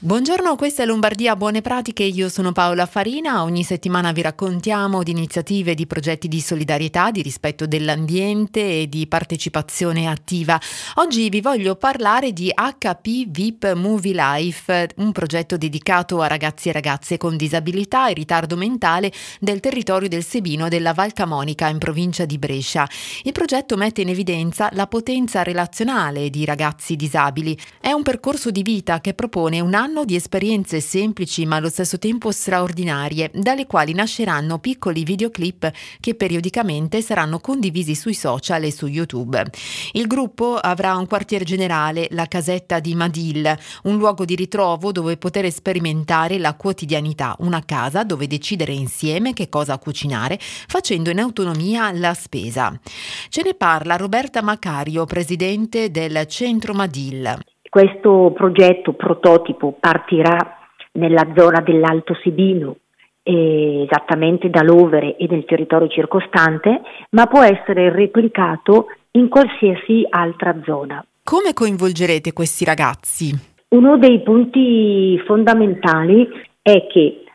Buongiorno, questa è Lombardia Buone Pratiche, io sono Paola Farina. Ogni settimana vi raccontiamo di iniziative, di progetti di solidarietà, di rispetto dell'ambiente e di partecipazione attiva. Oggi vi voglio parlare di HP VIP Movie Life, un progetto dedicato a ragazzi e ragazze con disabilità e ritardo mentale del territorio del Sebino della Val Camonica in provincia di Brescia. Il progetto mette in evidenza la potenza relazionale di ragazzi disabili. È un percorso di vita che propone un anno di esperienze semplici ma allo stesso tempo straordinarie, dalle quali nasceranno piccoli videoclip che periodicamente saranno condivisi sui social e su YouTube. Il gruppo avrà un quartier generale, la casetta di Madil, un luogo di ritrovo dove poter sperimentare la quotidianità, una casa dove decidere insieme che cosa cucinare, facendo in autonomia la spesa. Ce ne parla Roberta Macario, presidente del Centro Madil. Questo progetto prototipo partirà nella zona dell'Alto Sebino, esattamente da Lovere e del territorio circostante, ma può essere replicato in qualsiasi altra zona. Come coinvolgerete questi ragazzi? Uno dei punti fondamentali è che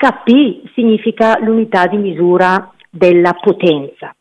HP significa l'unità di misura della potenza,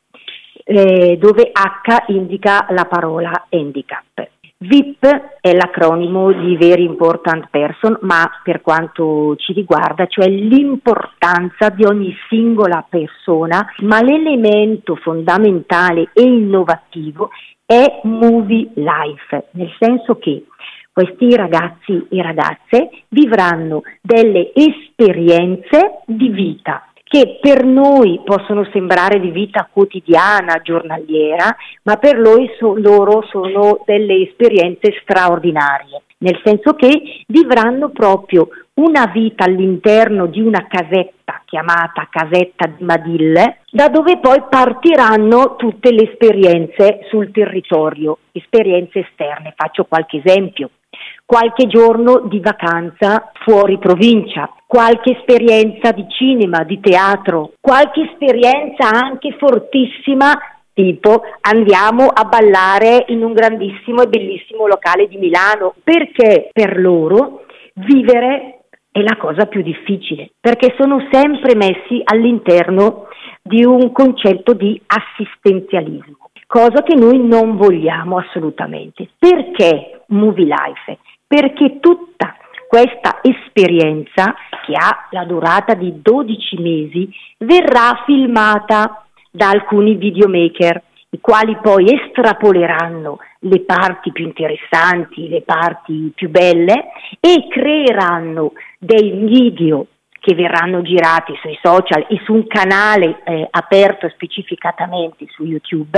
dove H indica la parola handicap. VIP è l'acronimo di Very Important Person, ma per quanto ci riguarda, cioè l'importanza di ogni singola persona, ma l'elemento fondamentale e innovativo è Movie Life, nel senso che questi ragazzi e ragazze vivranno delle esperienze di vita che per noi possono sembrare di vita quotidiana, giornaliera, ma per loro sono delle esperienze straordinarie, nel senso che vivranno proprio una vita all'interno di una casetta chiamata Casetta di Madil, da dove poi partiranno tutte le esperienze sul territorio, esperienze esterne. Faccio qualche esempio. Qualche giorno di vacanza fuori provincia, qualche esperienza di cinema, di teatro, qualche esperienza anche fortissima, tipo andiamo a ballare in un grandissimo e bellissimo locale di Milano, perché per loro vivere è la cosa più difficile, perché sono sempre messi all'interno di un concetto di assistenzialismo, cosa che noi non vogliamo assolutamente. Perché Movie Life? Perché tutta questa esperienza, che ha la durata di 12 mesi, verrà filmata da alcuni videomaker, i quali poi estrapoleranno le parti più interessanti, le parti più belle e creeranno dei video che verranno girati sui social e su un canale aperto specificatamente su YouTube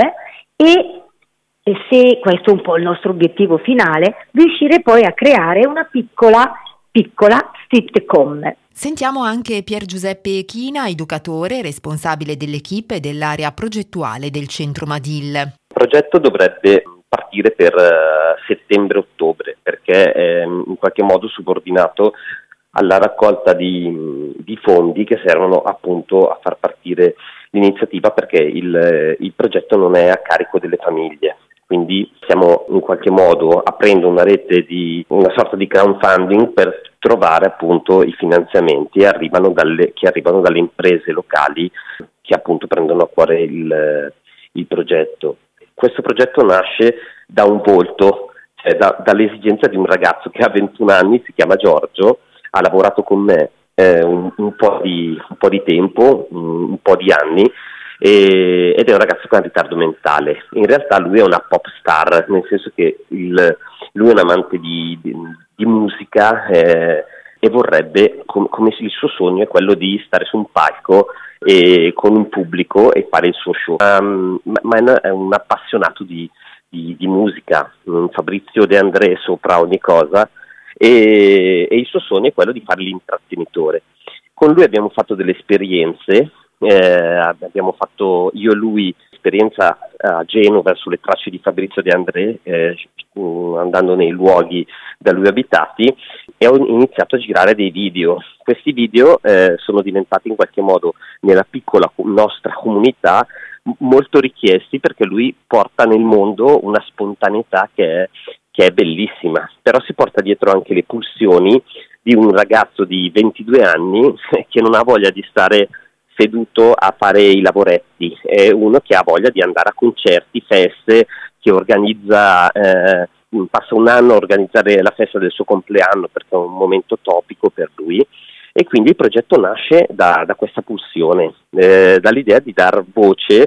e se questo è un po' il nostro obiettivo finale, riuscire poi a creare una piccola sitcom. Sentiamo anche Pier Giuseppe China, educatore, responsabile dell'equipe dell'area progettuale del Centro Madil. Il progetto dovrebbe partire per settembre-ottobre, perché è in qualche modo subordinato alla raccolta di fondi che servono appunto a far partire l'iniziativa, perché il progetto non è a carico delle famiglie. Quindi stiamo in qualche modo aprendo una rete una sorta di crowdfunding per trovare appunto i finanziamenti che arrivano dalle imprese locali che appunto prendono a cuore il progetto. Questo progetto nasce da un volto, cioè dall'esigenza di un ragazzo che ha 21 anni, si chiama Giorgio, ha lavorato con me un po' di tempo, un po' di anni, ed è un ragazzo con ritardo mentale. In realtà lui è una pop star, nel senso che lui è un amante di musica e vorrebbe, come il suo sogno è quello di stare su un palco con un pubblico e fare il suo show. Ma è un appassionato di musica, Fabrizio De André sopra ogni cosa, e il suo sogno è quello di fare l'intrattenitore. Con lui abbiamo fatto delle esperienze. Abbiamo fatto io e lui esperienza a Genova sulle tracce di Fabrizio De André, andando nei luoghi da lui abitati, e ho iniziato a girare dei video. Questi video sono diventati in qualche modo nella piccola nostra comunità molto richiesti, perché lui porta nel mondo una spontaneità che è bellissima, però si porta dietro anche le pulsioni di un ragazzo di 22 anni che non ha voglia di stare seduto a fare i lavoretti, è uno che ha voglia di andare a concerti, feste, che organizza, passa un anno a organizzare la festa del suo compleanno perché è un momento topico per lui, e quindi il progetto nasce da questa pulsione, dall'idea di dar voce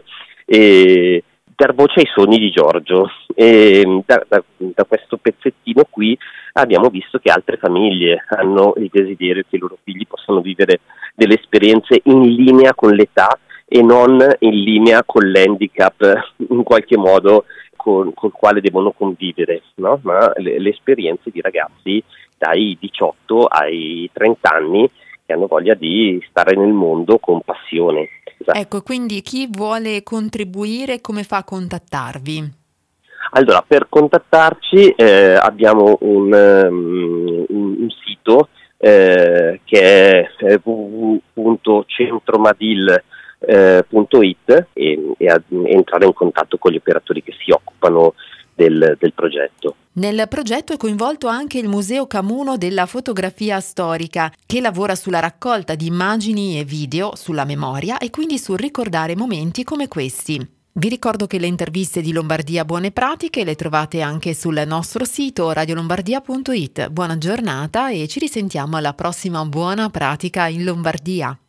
ai sogni di Giorgio, e da questo pezzettino qui abbiamo visto che altre famiglie hanno il desiderio che i loro figli possano vivere delle esperienze in linea con l'età e non in linea con l'handicap in qualche modo col quale devono convivere, no? Ma le esperienze di ragazzi dai 18 ai 30 anni che hanno voglia di stare nel mondo con passione. Ecco, quindi chi vuole contribuire come fa a contattarvi? Allora, per contattarci abbiamo un sito che è www.centromadil.it e entrare in contatto con gli operatori che si occupano del progetto. Nel progetto è coinvolto anche il Museo Camuno della fotografia storica, che lavora sulla raccolta di immagini e video, sulla memoria e quindi sul ricordare momenti come questi. Vi ricordo che le interviste di Lombardia Buone Pratiche le trovate anche sul nostro sito radiolombardia.it. Buona giornata e ci risentiamo alla prossima Buona Pratica in Lombardia.